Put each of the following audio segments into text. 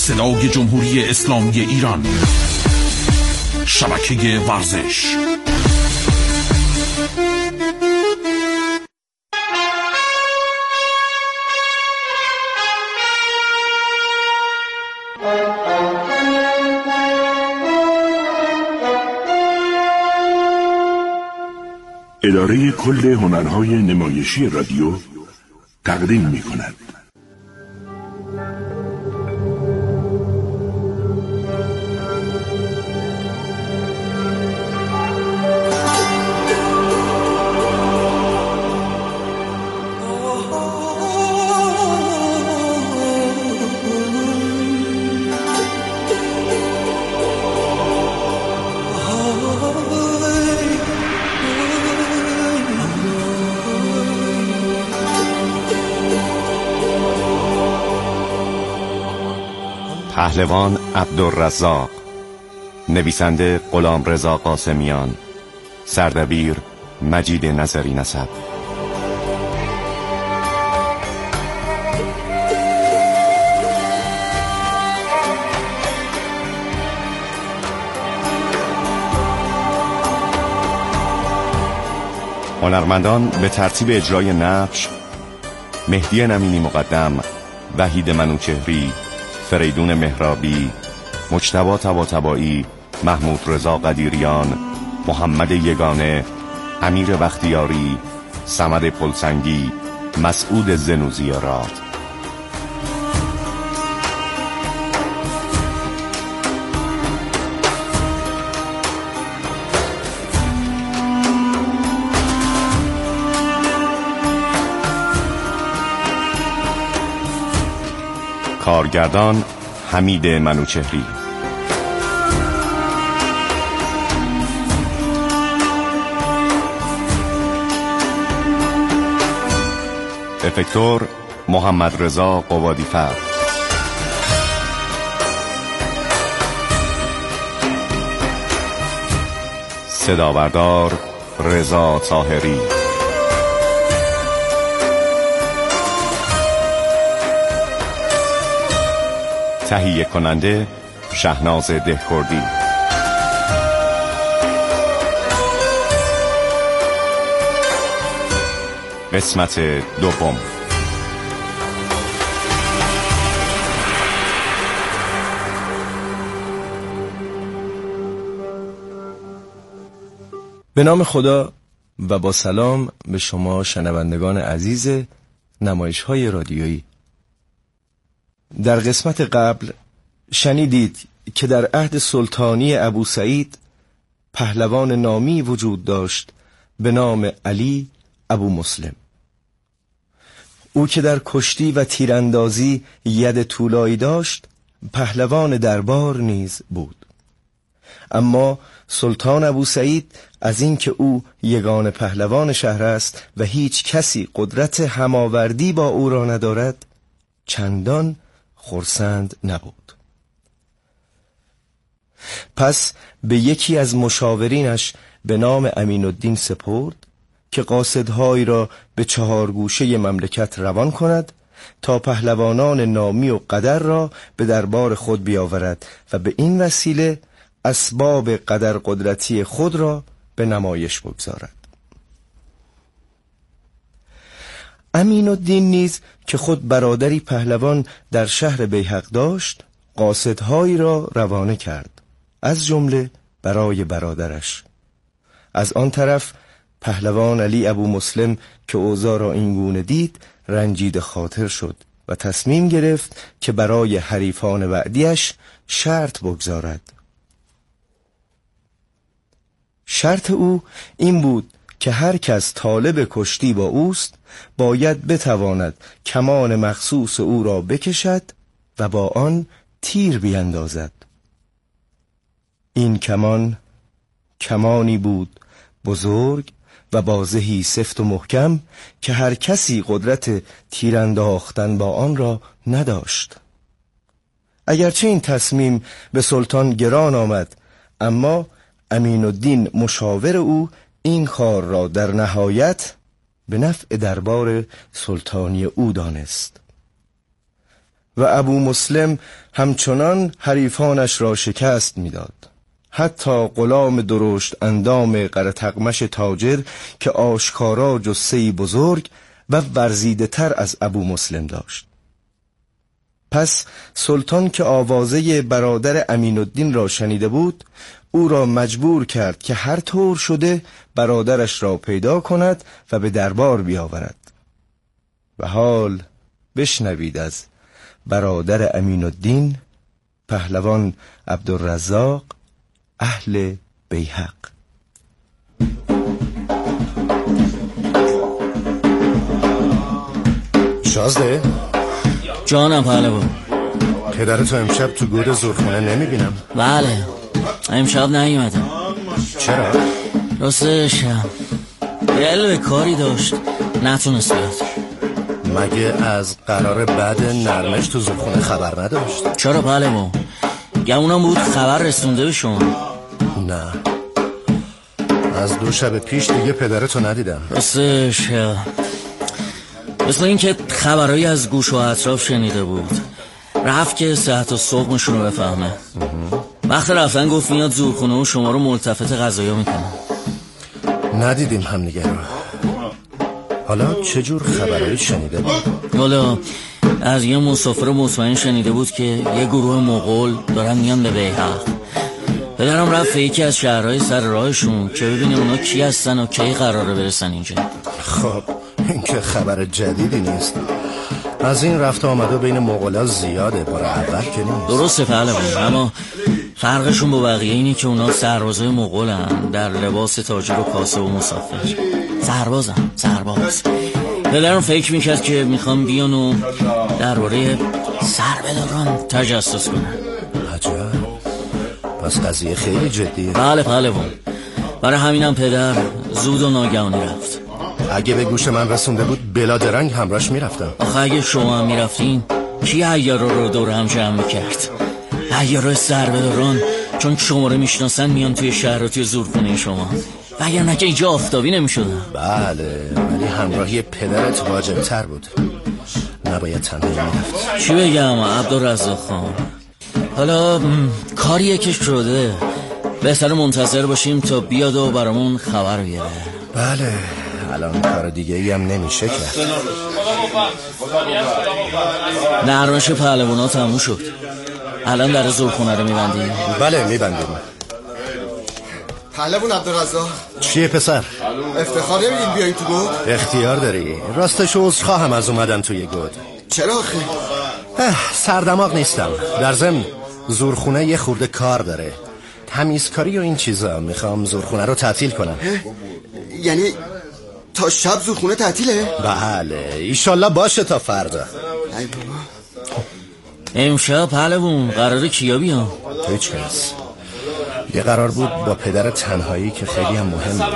صدای جمهوری اسلامی ایران، شبکه ورزش. اداره کل هنرهای نمایشی رادیو تقدیم می‌کند. پهلوان عبدالرزاق، نویسنده غلامرضا قاسمیان، سردبیر مجید نظری نسب. هنرمندان به ترتیب اجرای نقش: مهدی نمینی مقدم، وحید منوچهری، فریدون مهرابی، مجتبی طباطبایی، محمود رضا قدیریان، محمد یگانه، امیر بختیاری، صمد پلسنگی، مسعود زنوزیارات. کارگردان حمید منوچهری. افکتور محمد رضا قوادیفر. صدابردار رضا طاهری. تهیه کننده شهناز دهکردی. قسمت دوم. به نام خدا و با سلام به شما شنوندگان عزیز نمایش‌های رادیویی. در قسمت قبل شنیدید که در عهد سلطانی ابوسعید پهلوان نامی وجود داشت به نام علی ابو مسلم. او که در کشتی و تیراندازی ید طولایی داشت، پهلوان دربار نیز بود. اما سلطان ابوسعید از اینکه او یگانه پهلوان شهر است و هیچ کسی قدرت هماوردی با او را ندارد، چندان خرسند نبود. پس به یکی از مشاورینش به نام امین الدین سپرد که قاصدهایی را به 4 گوشه مملکت روان کند تا پهلوانان نامی و قدر را به دربار خود بیاورد و به این وسیله اسباب قدر قدرتی خود را به نمایش بگذارد. امین الدین نیز که خود برادری پهلوان در شهر بیهق داشت، قاصدهایی را روانه کرد، از جمله برای برادرش. از آن طرف پهلوان علی ابو مسلم که اوضاع را اینگونه دید، رنجیده خاطر شد و تصمیم گرفت که برای حریفان وعدیش شرط بگذارد. شرط او این بود که هر کس طالب کشتی با اوست باید بتواند کمان مخصوص او را بکشد و با آن تیر بیندازد. این کمانی بود بزرگ و بازهی سفت و محکم که هر کسی قدرت تیر انداختن با آن را نداشت. اگرچه این تصمیم به سلطان گران آمد، اما امین الدین مشاور او این کار را در نهایت به نفع دربار سلطانی او دانست. و ابو مسلم همچنان حریفانش را شکست میداد. حتی غلام درشت اندام قرطقمش تاجر که آشکارا جثه‌ای بزرگ و ورزیده تر از ابو مسلم داشت. پس سلطان که آوازه برادر امین الدین را شنیده بود، او را مجبور کرد که هر طور شده برادرش را پیدا کند و به دربار بیاورد. و حال بشنوید از برادر امین الدین، پهلوان عبدالرزاق، اهل بیهق. شازده؟ جانم پهلوان. پدرتو امشب تو گود زورخونه نمیبینم. بله، امشب نیومدم. چرا؟ راستش دل به کاری داشت، نتونست بیاد. مگه از قرار بعد نرمش تو زورخونه خبر نداشت؟ چرا پهلوان؟ گمونم بود خبر رسونده به شما. نه، از 2 شب پیش دیگه پدرتو ندیدم. راستش مثل این که خبرهایی از گوش و اطراف شنیده بود، رفت که صحت و صغمشون رو بفهمه. وقت رفتن گفت میاد زورخونه و شما رو ملتفت قضایا میکنه. ندیدیم همدیگه رو. حالا چجور خبرهایی شنیده بود؟ حالا از یه مسافر مطمئن شنیده بود که یه گروه مغول دارن میان به بیهق. پدرم رفت به یکی از شهرهای سر راهشون که ببینه اونا کی هستن و کی قراره برسن اینجا. خب این که خبر جدیدی نیست. از این رفت آمده بین مغولا زیاده، بار اول که نیست. درسته پهلوان، اما فرقشون با بقیه اینه که اونا سربازای مغولن، در لباس تاجر و کاسه و مسافر. سرباز. پدرم فکر میکرد که میخوام بیان و درباره سربداران تجسس کنن. عجب، پس قضیه خیلی جدیه. بله پهلوان، برای همینم پدر زود و ناگهانی رفت. اگه به گوش من رسونده بود بلا درنگ همراش میرفتم. آخه اگه شما هم میرفتین کی عیارا رو دور هم جمع میکرد؟ عیارا سربداران چون شما رو میشناسن میان توی شهر و توی زورخونه شما، و اگر نه که اینجا آفتابی نمیشدن. بله، ولی همراهی پدرت واجب تر بود، نباید تنهایی میرفت. چی بگم عبدالرزاق خان؟ حالا کاریه که شده، بهتر منتظر باشیم تا بیاد و برامون خبر بیاره. بله، الان کار دیگه ای هم نمیشه کرد. نرمش پهلوانا تموم شد. الان در زورخونه رو میبندیم؟ بله میبندیم. پهلوان عبدالرزاق، چیه پسر؟ افتخار نمیدین بیایی تو گود؟ اختیار داری. راستش عذرخواهم از اومدن توی گود. چرا آخه؟ سردماغ نیستم. در ضمن زورخونه یه خورده کار داره، تمیزکاری و این چیزا. میخوام زورخونه رو تعطیل کنم. یعنی تا شب زورخونه تعطیله؟ بله، ایشالله باشه تا فردا. ای بابا، امشب پهلوان قراره کیا بیان؟ هیچ کس. یه قرار بود با پدر تنهایی که خیلی هم مهم بود.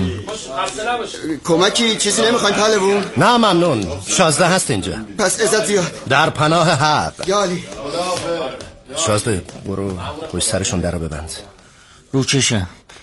کمکی چیزی نمیخواین پهلوان؟ نه ممنون، شازده هست اینجا. پس عزت زیاد. در پناه حق. یا علی. شازده برو پشت سرشون در رو ببند. رو چشم.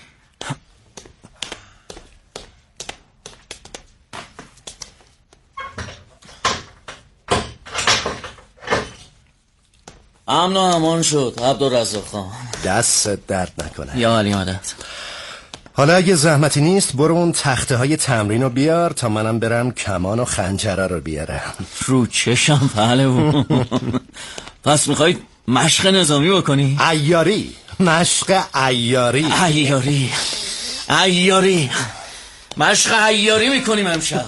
امن و امان شد عبدالرزاق خان. دست درد نکنه. یا علی مدد. حالا اگه زحمتی نیست برو اون تخته های تمرین رو بیار تا منم برم کمان و خنجره رو بیارم. رو چشم پهلوان. پس میخواید مشق نظامی بکنی؟ عیاری، مشق عیاری. عیاری مشق عیاری میکنیم امشب.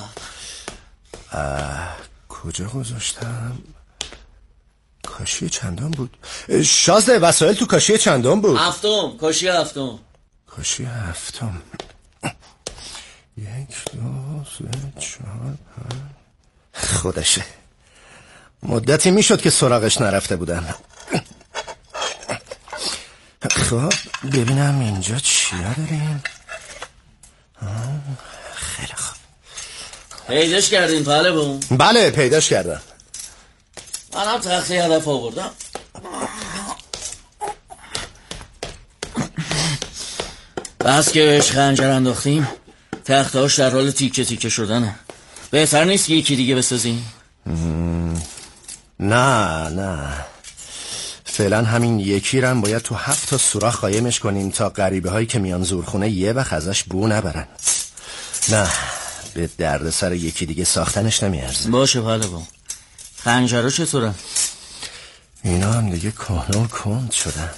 کجا گذاشتم؟ کاشی چندم بود؟ شازده وسایل تو کاشی چندم بود؟ هفتم. کاشی هفتم. 1 2 3 4 5. خودشه. مدتی میشد که سراغش نرفته بودم. خب ببینم اینجا چیا داریم. خیلی خوب. پیداش کردین پهلوان؟ بله پیداش کردم. منم تخته هدف آوردم. بس که بهش خنجر انداختیم تختهاش در حال تیکه تیکه شدنه. بهتر نیست یکی دیگه بسازیم؟ نه فعلا همین یکی رم باید تو 7 تا سوراخ قایمش کنیم تا غریبه هایی که میان زورخونه یه وقت ازش بو نبرن. نه به درد سر یکی دیگه ساختنش نمیارزه. باشه پهلوان. خنجرها چطورن؟ اینا هم دیگه کهنه و کند شدن،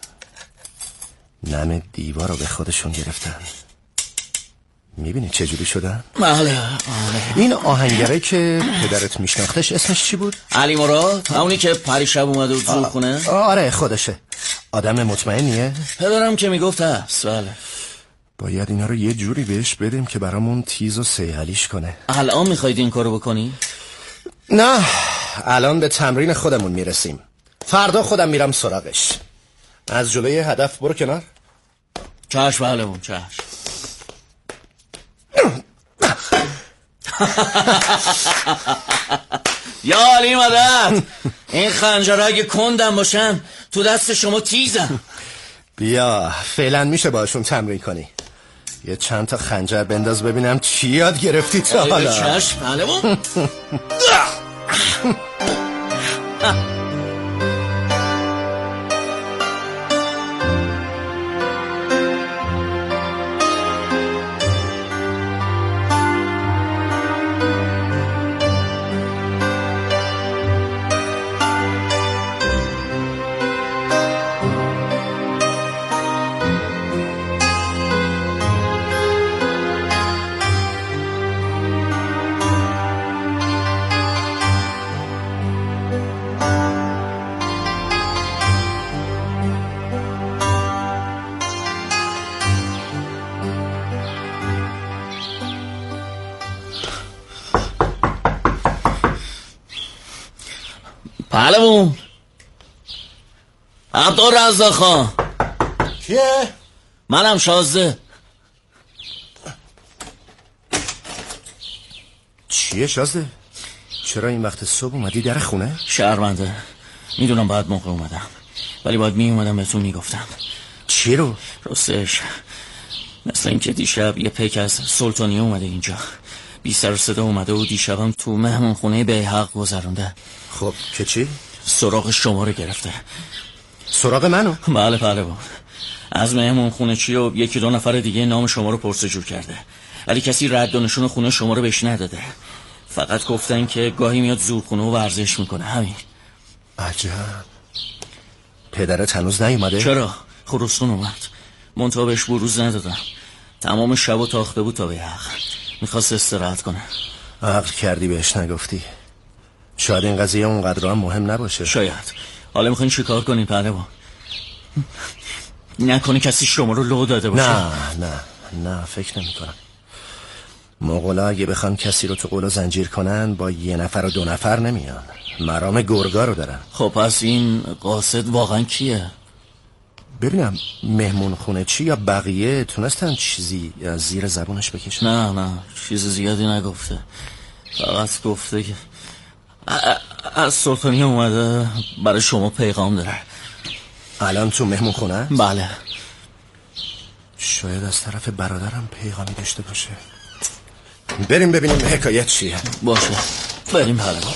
نم دیوار رو به خودشون گرفتن. میبینی چجوری شدن؟ بله. این آهنگره که پدرت میشناختش اسمش چی بود؟ علی مراد، همونی که پریشب اومده بود زورخونه؟ آره خودشه. آدم مطمئنیه؟ پدرم که میگفت هست. بله. باید اینا رو یه جوری بهش بدیم که برامون تیز و صیقلیش کنه. الان میخواید این کارو بکنی؟ نه الان به تمرین خودمون میرسیم. فردا خودم میرم سراغش. از جلوی هدف برو کنار. چشم پهلوان چشم. یا علی مدد، این خنجرها اگه کندم باشن تو دست شما تیزم. بیا فعلا میشه باشون تمرین کنی. یه چند تا خنجر بنداز ببینم چی یاد گرفتی تا حالا. چشم پهلوان. پهلوان عبدالرزاق خان. کیه؟ منم شازده. چیه شازده؟ چرا این وقت صبح اومدی در خونه؟ شرمنده، میدونم باید موقع اومدم ولی باید اومدم بهتون میگفتم. چی رو؟ راستش مثل این که دیشب یه پیک از سلطانیه اومده اینجا، بی سر و صدا اومده و دیشبم تو مهمون خونه بیهق گذرونده. خب که چی؟ سراغ شما رو گرفته. سراغ منو؟ بله پهلوان. از مهمون خونه چی و 1-2 نفر دیگه نام شما رو پرسجو کرده ولی کسی رد و نشون خونه شما رو بهش نداده. فقط گفتن که گاهی میاد زورخونه و ورزش میکنه. همین. عجب. پدرت هنوز نیومده؟ چرا؟ خروستون اومد منتها بهش بروز ندادم. تمام شب و تاخته بود تا بیهق. میخواست استراحت کنه. عقل کردی بهش نگفتی. شاید این قضیه اونقدر هم مهم نباشه. شاید. حالا میخواین چیکار کنین پهلوان؟ نکنه کسی شما رو لو داده باشه. نه فکر نمی کنم. مغولا اگه بخوان کسی رو تو قول و زنجیر کنن با 1 نفر و 2 نفر نمیان. مرام گرگا رو دارن. خب پس این قاصد واقعا کیه؟ ببینم مهمون خونه چی یا بقیه تونستن چیزی از زیر زبونش بکشن؟ نه چیز زیادی نگفته. فقط گفته که از سلطانیه اومده برای شما پیغام داره. الان تو مهمون خونه؟ بله. شاید از طرف برادرم پیغامی داشته باشه. بریم ببینیم حکایت چیه. باشه بریم پهلوان.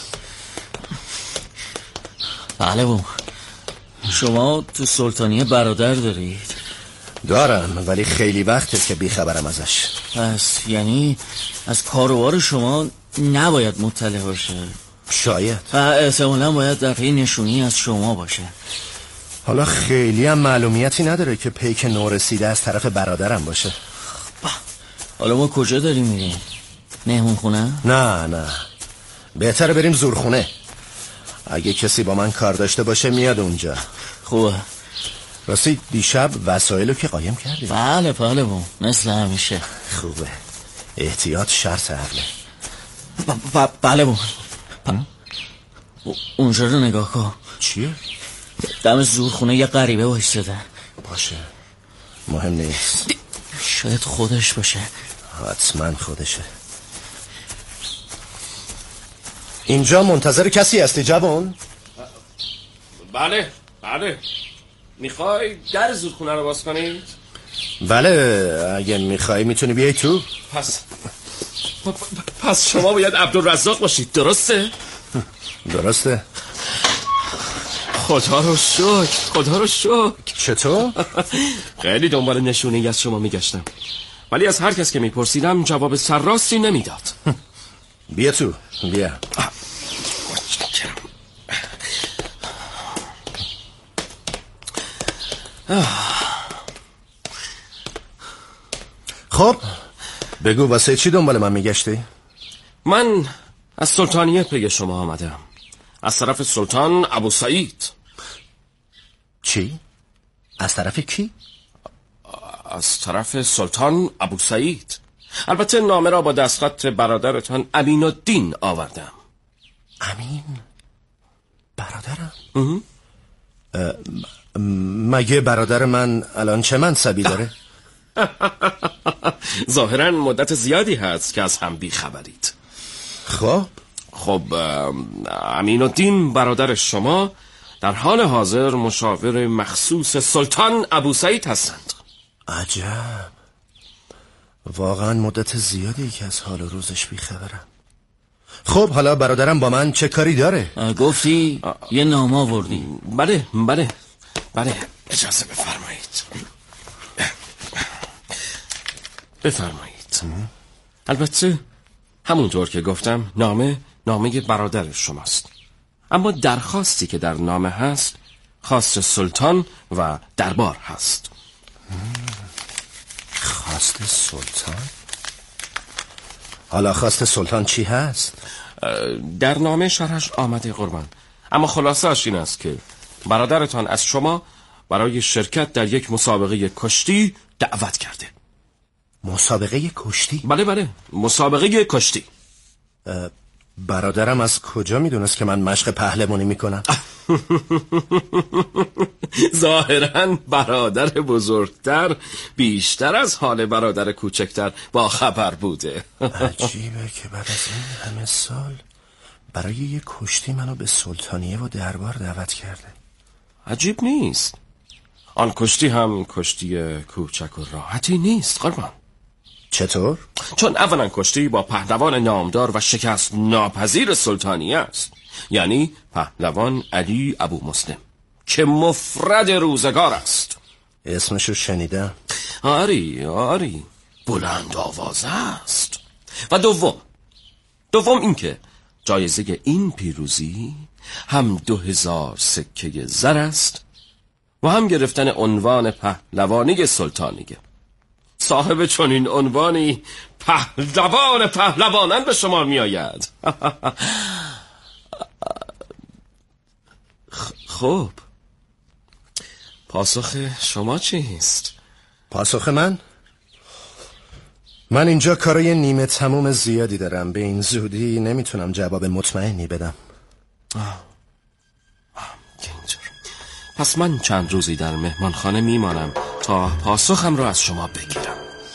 پهلوان شما تو سلطانیه برادر دارید؟ دارم ولی خیلی وقته که بیخبرم ازش. پس یعنی از کاروبار شما نباید مطلع باشه؟ شاید. احتمالا باید در پی نشونی از شما باشه. حالا خیلی هم معلومیتی نداره که پیک نورسیده از طرف برادرم باشه. حالا ما کجا داریم میریم؟ مهمون خونه؟ نه بهتره بریم زورخونه. اگه کسی با من کار داشته باشه میاد اونجا. خوبه. راستی دیشب وسایلو که قایم کردی؟ بله پهلوان مثل همیشه. خوبه. احتیاط شرط عقله. پهلوان اونجا رو نگاه کن. چیه؟ دم زورخونه یه غریبه وایساده. باشه مهم نیست. شاید خودش باشه. حتما خودشه. اینجا منتظر کسی هستی جوان؟ بله میخوای در زورخونه رو باز کنید؟ بله اگه میخوای میتونی بیای تو. پس شما باید عبدالرزاق باشید درسته؟ درسته؟ خدا رو شکر، خدا رو شکر. چطور؟ خیلی دنبال نشونه‌ای از شما میگشتم، ولی از هر کس که میپرسیدم جواب سرراستی نمیداد. بیا تو، بیا. خب بگو واسه چی دنبال من میگشتی؟ من از سلطانیه پی شما آمدم، از طرف سلطان ابو سعید. چی؟ از طرف کی؟ از طرف سلطان ابو سعید. البته نامه را با دستخط برادرتان امین الدین آوردم. امین؟ برادرم؟ مگه برادر من الان چه منصبی داره؟ ظاهراً مدت زیادی هست که از هم بی خبرید. خب امین الدین برادر شما در حال حاضر مشاور مخصوص سلطان ابو سعید هستند. عجب، واقعا مدت زیادی که از حال روزش بی خبرم. خب حالا برادرم با من چه کاری داره؟ گفتی یه نامه آوردی. بله اجازه بفرمایید. بفرمایید. البته همونطور که گفتم نامه برادر شماست، اما درخواستی که در نامه هست خواست سلطان و دربار هست. خواست سلطان؟ حالا خواست سلطان چی هست؟ در نامه شرحش آمده قربان، اما خلاصه‌اش این است که برادرتان از شما برای شرکت در یک مسابقه کشتی دعوت کرده. مسابقه کشتی؟ بله مسابقه کشتی. برادرم از کجا میدونست که من مشق پهلوانی میکنم؟ ظاهراً برادر بزرگتر بیشتر از حال برادر کوچکتر با خبر بوده. عجیبه که بعد از این همه سال برای یک کشتی منو به سلطانیه و دربار دعوت کرده. عجیب نیست، آن کشتی هم کشتی کوچک و راحتی نیست قربان. چطور؟ چون اولا کشتی با پهلوان نامدار و شکست ناپذیر سلطانیه است، یعنی پهلوان علی ابو مسلم که مفرد روزگار است. اسمشو شنیدم. آری بلند آوازه است. و دوم این که جایزه این پیروزی هم 2000 سکه زر است و هم گرفتن عنوان پهلوانی سلطانیه. صاحب چنین عنوانی پهلوانان به شما می آید. خب پاسخ شما چیست؟ پاسخ من اینجا کارای نیمه تموم زیادی دارم، به این زودی نمیتونم جواب مطمئنی بدم. اینجور. پس من چند روزی در مهمانخانه میمانم تا پاسخم را از شما بگیرم.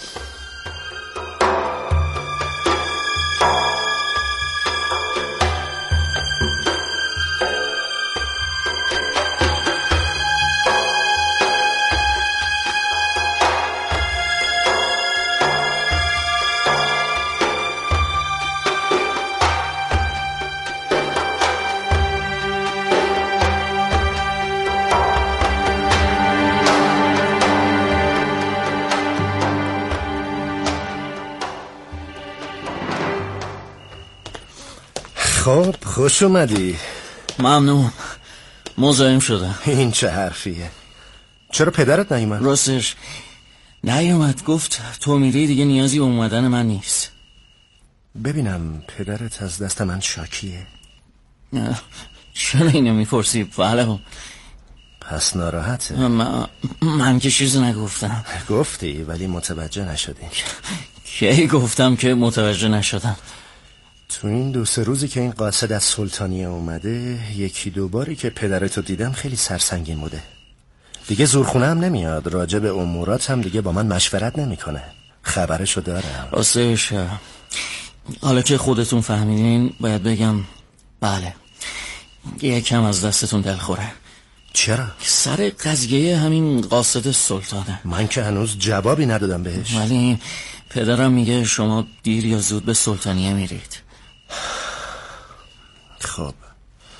خب خوش اومدی. ممنون، مزاحم شدم. این چه حرفیه؟ چرا پدرت نیومد؟ راستش نیومد، گفت تو میری دیگه نیازی به اومدن من نیست. ببینم پدرت از دست من شاکیه؟ چرا اینو میپرسی پهلوان؟ پس ناراحته؟ من که چیزی نگفتم. گفتی ولی متوجه نشدی. کی گفتم که متوجه نشدم؟ تو این 2-3 روزی که این قاصد از سلطانیه اومده 1-2 باری که پدرتو دیدم خیلی سرسنگین بوده. دیگه زورخونه هم نمیاد، راجع به امورات هم دیگه با من مشورت نمیکنه. خبرشو دارم. راستش حالا که خودتون فهمیدین باید بگم بله، یکم از دستتون دلخوره. چرا؟ سر قضیه همین قاصد سلطانه. من که هنوز جوابی ندادم بهش. ولی پدرم میگه شما دیر یا زود به سلطانیه میرید. خب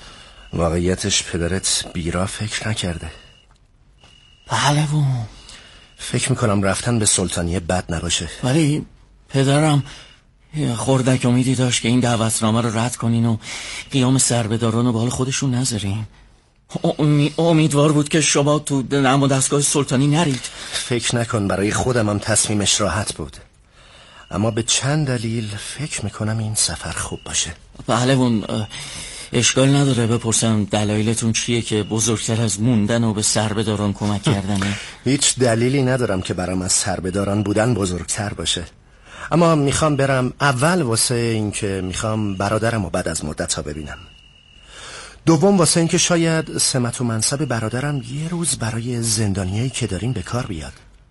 واقعیتش پدرت بیرا فکر نکرده. پهلوون، فکر میکنم رفتن به سلطانیه بد نباشه. ولی پدرم خردک امیدی داشت که این دعوتنامه رو رد کنین و قیام سربهداران رو به حال خودشون نذارین. امیدوار بود که شما تو نماد دستگاه سلطانی نرید. فکر نکن، برای خودم هم تصمیمش راحت بود، اما به چند دلیل فکر میکنم این سفر خوب باشه. پهلوون، اشکال نداره بپرسم دلایلتون چیه که بزرگتر از موندن و به سربهداران کمک کردنه؟ هیچ دلیلی ندارم که برام از سربهداران بودن بزرگتر باشه، اما میخوام برم اول واسه این که میخوام برادرم رو بعد از مدت ها ببینم. دوم واسه این که شاید سمت و منصب برادرم یه روز برای زندانیایی که داریم به کار بیاد.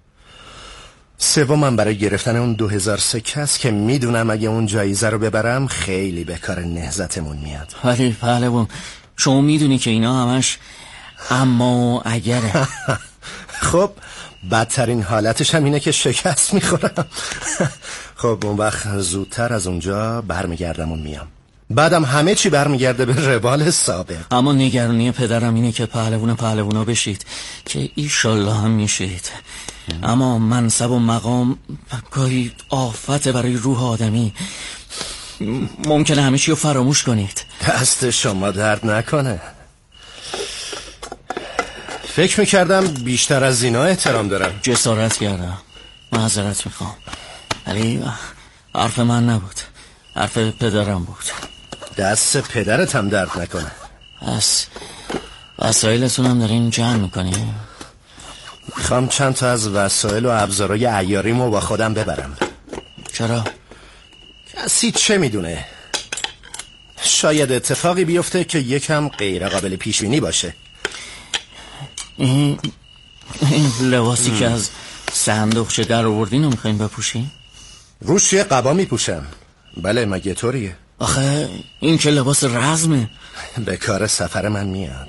سومم برای گرفتن اون 2000 سکه است که میدونم اگه اون جایزه رو ببرم خیلی به کار نهضتمون میاد. ولی پهلوان، شما میدونی که اینا همش اما اگره. خب بدترین حالتش هم اینه که شکست میخورم. خب اون وقت زودتر از اونجا برمیگردم و میام، بعدم همه چی برمیگرده به روال سابق. اما نگرانی پدرم اینه که پهلوونا بشید، که ایشالله هم میشید. اما منصب و مقام گاهی آفت برای روح آدمی، ممکنه همه چی رو فراموش کنید. دست شما درد نکنه. فکر میکردم بیشتر از اینا احترام دارم. جسارت کردم، معذرت میخوام، ولی حرف من نبود، حرف پدرم بود. دست پدرت هم درد نکنه. پس وسایلتون هم دارین جمع میکنیم؟ میخوام چند تا از وسایل و ابزارهای عیاریمو با خودم ببرم. چرا؟ کسی چه میدونه، شاید اتفاقی بیفته که یکم غیر قابل پیش بینی باشه. این لباسی که از صندوقچه در آوردین رو میخواین بپوشین؟ روش یه قبا میپوشم. بله، مگه طوریه؟ آخه این که لباس رزمه. به کار سفر من میاد.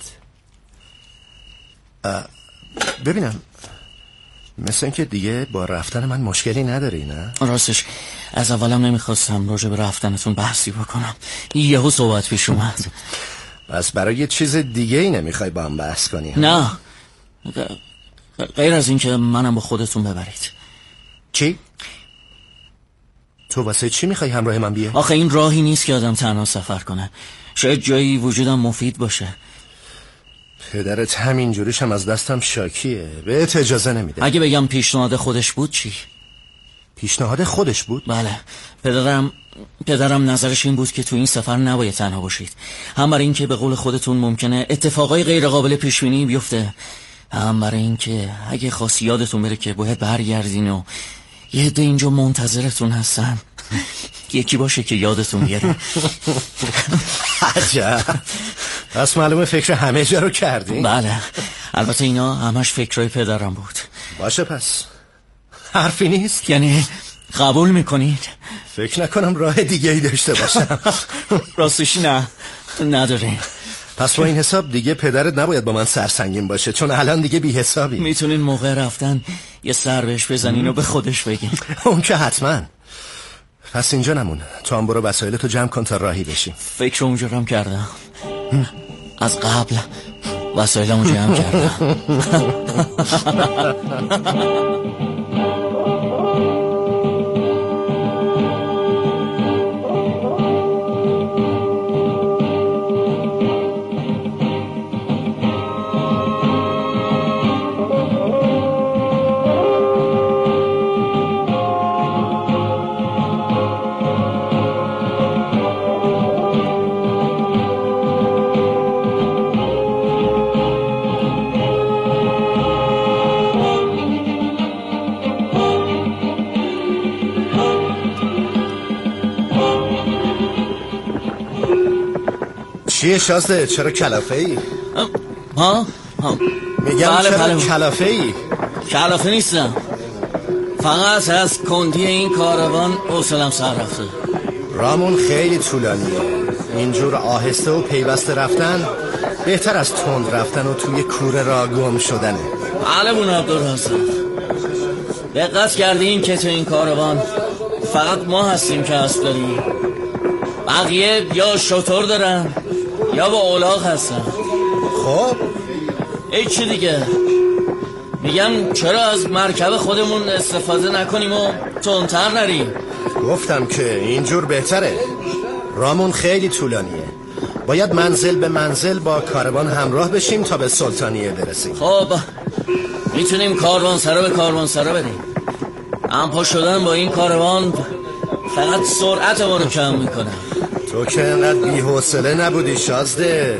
ببینم، مثل این که دیگه با رفتن من مشکلی نداری، نه؟ راستش از اولم نمیخواستم راجع به رفتنتون بحثی بکنم، یهو صحبت پیش اومد. پس برای یه چیز دیگه ای نمیخوای با هم بحث کنی؟ نه، غیر از این که منم با خودتون ببرید. چی؟ تو واسه چی میخوای همراه من بیای؟ آخه این راهی نیست که آدم تنها سفر کنه، شاید جایی وجودم مفید باشه. پدرت همین جوریش هم از دستم شاکیه، بهت اجازه نمیده. اگه بگم پیشنهاد خودش بود چی؟ پیشنهاد خودش بود؟ بله، پدرم نظرش این بود که تو این سفر نباید تنها باشید، هم برای این که به قول خودتون ممکنه اتفاقای غیر قابل پیش بینی بیفته، هم برای این که اگه خاصی یادتون بره که باید برگردین و یه عده اینجا منتظرتون هستن، یکی باشه که یادتون بیاره. عجب، پس معلومه فکر همه جا رو کردی؟ بله، البته اینا همش فکرهای پدرم بود. باشه، پس حرفی نیست؟ یعنی قبول میکنید؟ فکر نکنم راه دیگه ای داشته باشم. راستش نه، نداریم. پس با این حساب دیگه پدرت نباید با من سرسنگین باشه، چون الان دیگه بی حسابی. میتونین موقع رفتن یه سر بهش بزنین و به خودش بگین. اون که حتما. پس اینجا نمون، تو هم برو وسایلتو جمع کن تا راهی بشی. فکر اونجا هم کردم، از قبل وسایلمو جمع کردم. چیه شازده؟ چرا کلافه ای؟ ها؟ میگم بله چرا بله. کلافه ای؟ کلافه نیستم، فقط از کندی این کاروان حوصله‌ام سر رفته. رامون خیلی طولانیه، اینجور آهسته و پیوسته رفتن بهتر از تند رفتن و توی کوره را گم شدنه. علمون عبدالرحمن، دقت کردین که تو این کاروان فقط ما هستیم که اسب داریم، بقیه یا شتر دارن یا با الاغ هستن. خب ای چی دیگه؟ میگم چرا از مرکب خودمون استفاده نکنیم و تندتر نریم؟ گفتم که اینجور بهتره. رامون خیلی طولانیه. باید منزل به منزل با کاروان همراه بشیم تا به سلطانیه برسیم. خب میتونیم کاروانسرا به کاروانسرا بریم. همپا شدن با این کاروان فقط سرعت ما رو کم میکنه. تو که انقدر بی‌حوصله نبودی شازده.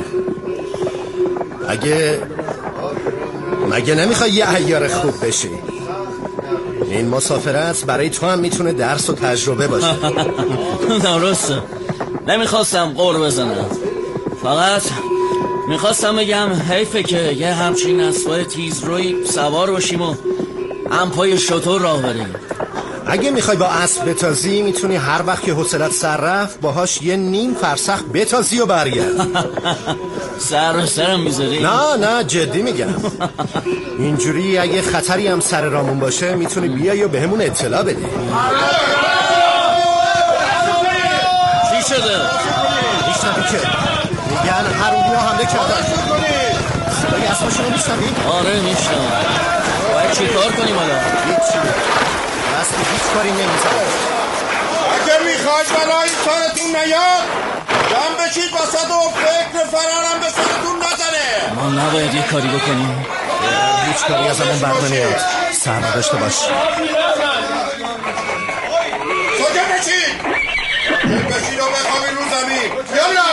مگه نمیخوای یه عیار خوب بشی؟ این مسافرت برای تو هم میتونه درس و تجربه باشه. درسته. نمیخواستم قور بزنم، فقط میخواستم بگم حیفه که یه همچین اسبای تیز روی سوار باشیم و هم پای شتر راه بریم. اگه میخوای با اسب بتازی میتونی هر وقت که حوصلت سر رفت باهاش یه نیم فرسخ بتازی و برگرد. سرم میذاری؟ نه جدی میگم. اینجوری اگه خطری هم سر رامون باشه میتونی بیای و بهمون اطلاع بدی. چی شده؟ میشنوی که میگن هارونیا حمله کردن. صدای اسباشون رو میشنوی؟ آره میشنم. باید چی کار کنیم حالا؟ هیچی. هیچ کاری نمی‌کنه. اگه میخواید بلایی سرتون نیاد جمع بشید وسط و فکر فرارم به سرتون نزنه. ما نباید یه کاری بکنیم. هیچ کاری از همون برنمیاد. صبر داشته باش. ساکت بشید و بخوابید رو زمین. یالا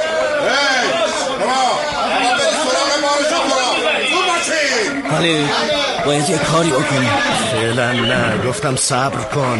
شما برید سراغ مارشون زود باشید. ولی باید یه کاری بکنیم. فعلا نه، گفتم صبر کن.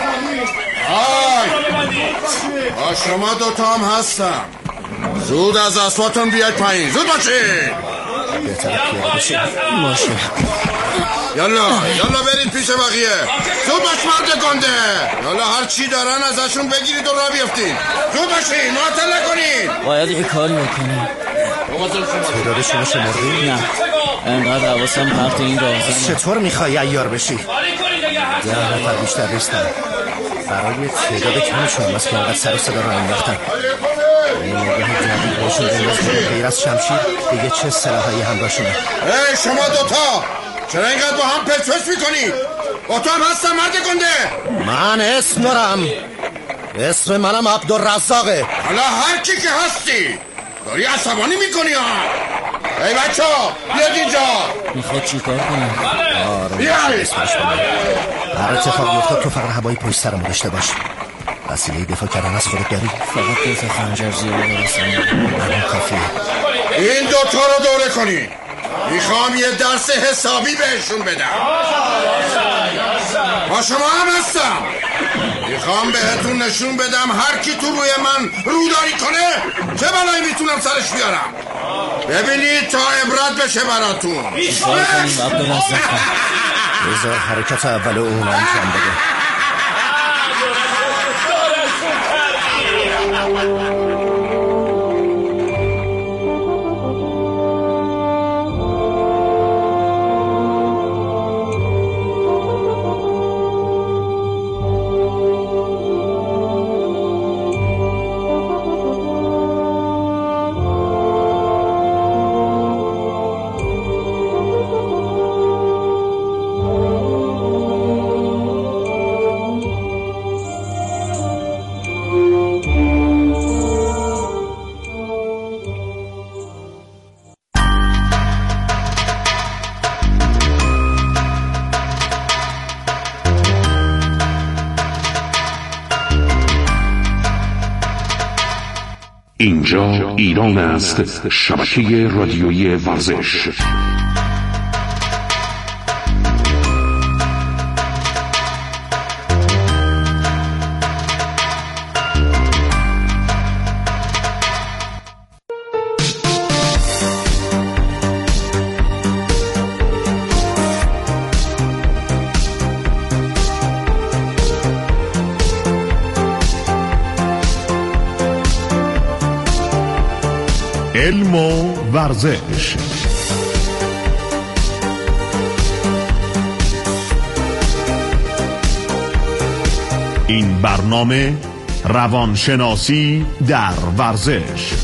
با شما دوتا هم هستم. زود از اسباتون بیاید پایین. زود باشید. بهتره پیاده بشید. باشه. یالا برید پیش بقیه. زود باش مرد گنده. یالا هر چی دارن ازشون بگیرید و راه بیفتید. زود باشید، معطل نکنید. باید یه کاری بکنیم. تعدادشون رو شمردی؟ نه، انقدر حواسم پرت این راه. چطور میخوای عیار بشی؟ 10 نفر بیشتر نیستن. برای تعداد کمشون بس که انقدر سر و صدا رو انداختن. این نگاه جدید باشون بنداز غیر از شمشیر دیگه چه سلاحایی همراهشونه. ای شما دوتا چرا اینقدر با هم پچ‌پچ میکنید؟ با تو هم هستم مرد گنده. من اسم دارم. اسم منم عبدالرزاقه. حالا هر کی که هستی داری عصبانی میکنی ها. ای بچه ها بیاد اینجا. میخواد چی کار کنم؟ بیای هر اتفاقی افتاد تو فقط هوایی پشت سرمو داشته باش. وسیله دفاع کردن از خودت داری؟ فقط دو تا خنجر زیاده برسن. همین کافیه. این دوتا رو دوره کنی. میخوام یه درس حسابی بهشون بدم. با شما هم هستم. میخوام بهتون نشون بدم هر کی تو روی من روداری کنه چه بلایی میتونم سرش بیارم. ببینید تا عبرت بشه براتون. کار کنیم عبدالرزاق؟ بذار حرکت اول اون انجام بده. اینجا ایران است. شبکه رادیویی ورزش. علم و ورزش. این برنامه روانشناسی در ورزش.